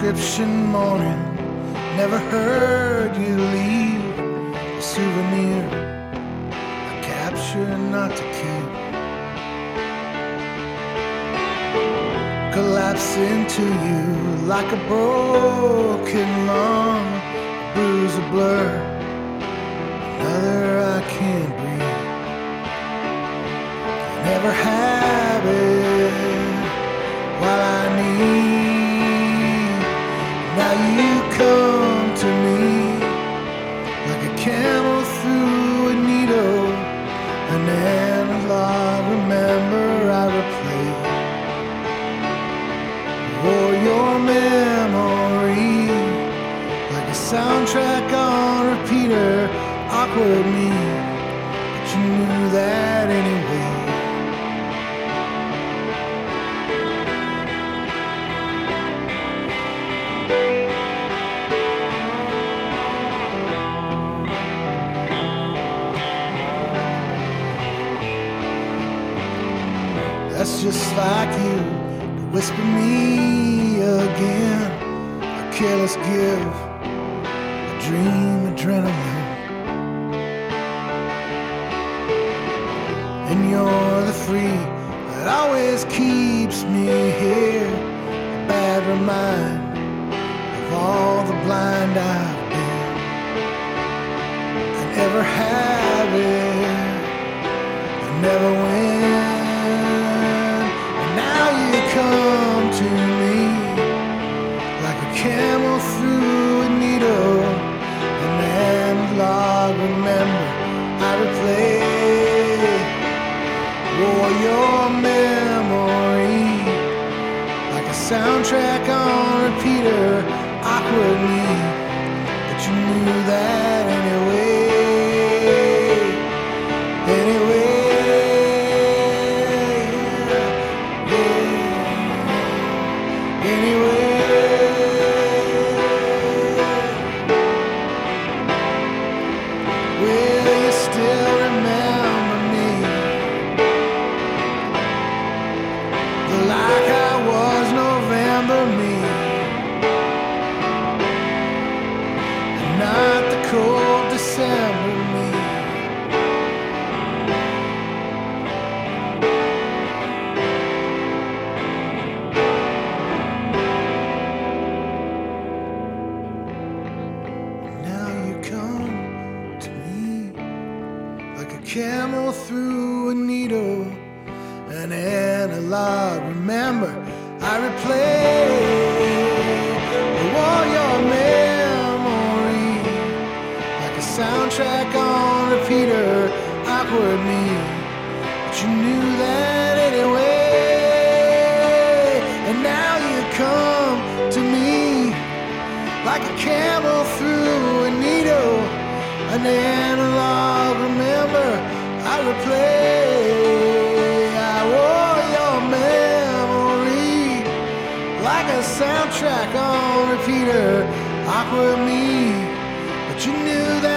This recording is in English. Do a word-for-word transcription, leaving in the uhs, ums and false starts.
prescription morning. Never heard you leave a souvenir, a capture not to keep. Collapse into you like a broken lung, a bruise, a blur, another I can't breathe. Never have it while I need. Now you come to me like a camel through a needle, an analog. Remember I replay for your memory like a soundtrack on repeater. Awkward me, but you knew that anyway. That's just like you to whisper me again, a careless give, a dream adrenaline. And you're the free that always keeps me here, a bad reminder of all the blind I've been. I never have it, I never win. Come to me like a camel through a needle, an analog. Remember I replay for your memory like a soundtrack on repeater. Awkward me, but you knew that anyway. Anyway. Cold December me. Now you come to me like a camel through a needle, an analog. Remember I replay all your memory, soundtrack on repeater. Awkward me, but you knew that anyway. And now you come to me like a camel through a needle, an analog. Remember I replay. I wore your memory like a soundtrack on repeater. Awkward me, but you knew that